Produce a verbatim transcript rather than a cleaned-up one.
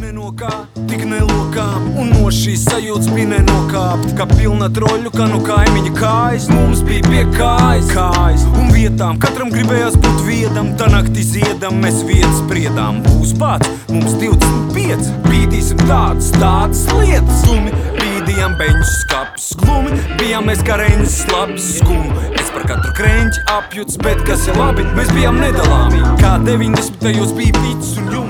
nenokā, tik nelokām. Un no šīs sajūtas bija nenokāpt, kā pilna troļu, kā no kaimiņa kājas. Mums bija pie kājas, kājas un vietām, katram gribējās būt viedam. Tā naktī ziedam, mēs vietas spriedām. Būs bāds, mums divdesmit pieci, bīdīsim tādas, tādas lietas. Glumi, bīdījām beņus skapus, glumi, bijām mēs kā reņas slabs skumu. Es par katru kreņķi apjuts, bet kas ir labi, mēs bijām nedalāmi. Kā deviņdesmitajos bija pits un jums.